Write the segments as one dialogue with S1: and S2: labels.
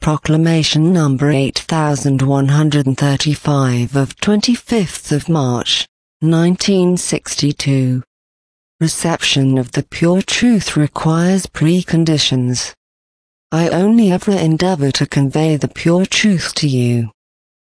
S1: Proclamation number 8135 of 25th of March, 1962. Reception of the pure truth requires preconditions. I only ever endeavor to convey the pure truth to you.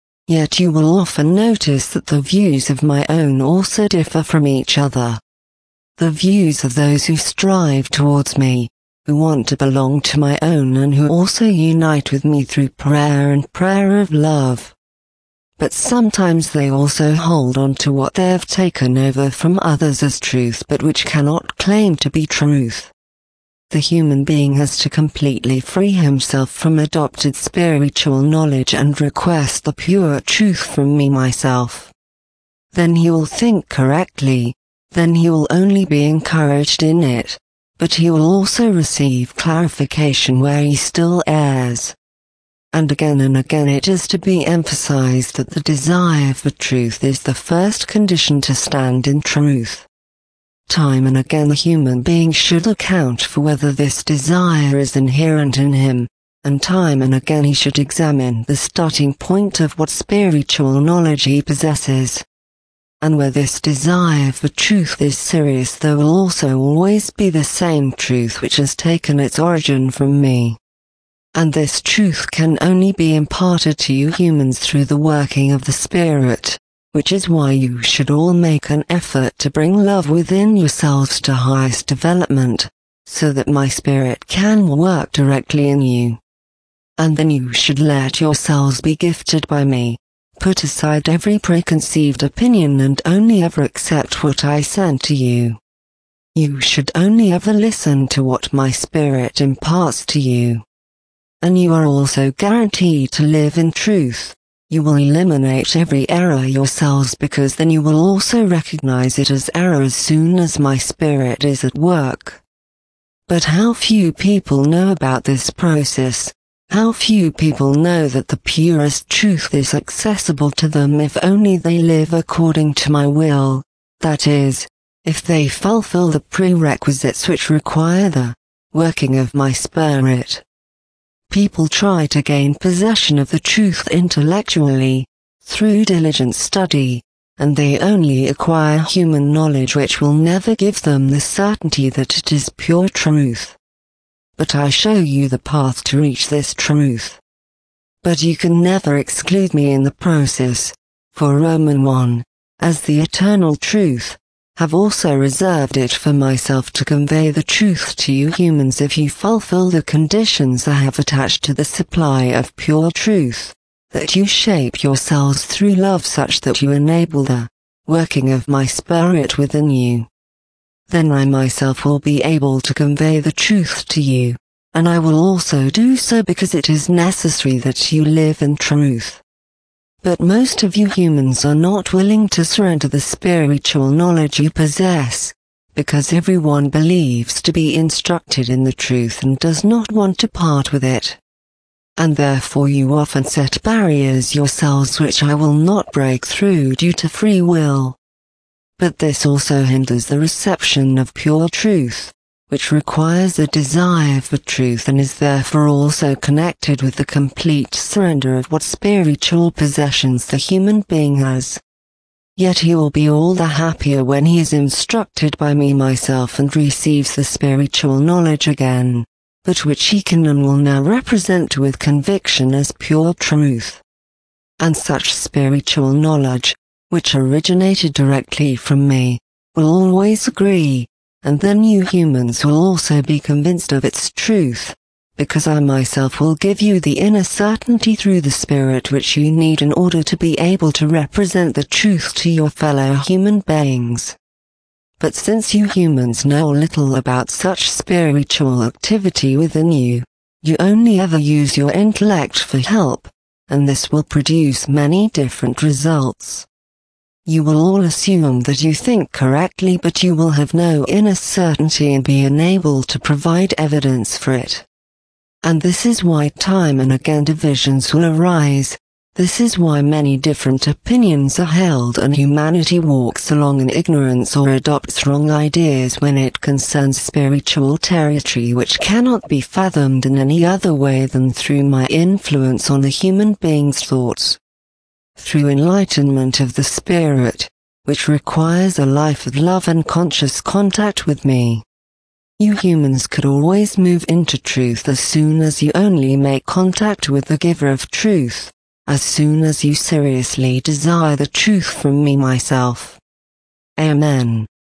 S1: Yet you will often notice that the views of my own also differ from each other. The views of those who strive towards me, who want to belong to my own and who also unite with me through prayer and prayer of love. But sometimes they also hold on to what they have taken over from others as truth but which cannot claim to be truth. The human being has to completely free himself from adopted spiritual knowledge and request the pure truth from me myself. Then he will think correctly, then he will only be encouraged in it, but he will also receive clarification where he still errs. And again it is to be emphasized that the desire for truth is the first condition to stand in truth. Time and again the human being should account for whether this desire is inherent in him, and time and again he should examine the starting point of what spiritual knowledge he possesses. And where this desire for truth is serious, there will also always be the same truth which has taken its origin from me. And this truth can only be imparted to you humans through the working of the Spirit, which is why you should all make an effort to bring love within yourselves to highest development, so that my Spirit can work directly in you. And then you should let yourselves be gifted by me. Put aside every preconceived opinion and only ever accept what I send to you. You should only ever listen to what my Spirit imparts to you. And you are also guaranteed to live in truth. You will eliminate every error yourselves because then you will also recognize it as error as soon as my Spirit is at work. But how few people know about this process. How few people know that the purest truth is accessible to them if only they live according to my will, that is, if they fulfill the prerequisites which require the working of my Spirit. People try to gain possession of the truth intellectually, through diligent study, and they only acquire human knowledge which will never give them the certainty that it is pure truth. But I show you the path to reach this truth. But you can never exclude me in the process, for Roman 1, as the eternal truth, have also reserved it for myself to convey the truth to you humans if you fulfill the conditions I have attached to the supply of pure truth, that you shape yourselves through love such that you enable the working of my Spirit within you. Then I myself will be able to convey the truth to you, and I will also do so because it is necessary that you live in truth. But most of you humans are not willing to surrender the spiritual knowledge you possess, because everyone believes to be instructed in the truth and does not want to part with it. And therefore you often set barriers yourselves which I will not break through due to free will. But this also hinders the reception of pure truth, which requires a desire for truth and is therefore also connected with the complete surrender of what spiritual possessions the human being has. Yet he will be all the happier when he is instructed by me myself and receives the spiritual knowledge again, but which he can and will now represent with conviction as pure truth. And such spiritual knowledge, which originated directly from me, will always agree, and then you humans will also be convinced of its truth, because I myself will give you the inner certainty through the Spirit which you need in order to be able to represent the truth to your fellow human beings. But since you humans know little about such spiritual activity within you, you only ever use your intellect for help, and this will produce many different results. You will all assume that you think correctly, but you will have no inner certainty and be unable to provide evidence for it. And this is why time and again divisions will arise, This is why many different opinions are held and humanity walks along in ignorance or adopts wrong ideas when it concerns spiritual territory which cannot be fathomed in any other way than through my influence on a human being's thoughts. Through enlightenment of the spirit, which requires a life of love and conscious contact with me. You humans could always move into truth as soon as you only make contact with the giver of truth. As soon as you seriously desire the truth from me myself. Amen.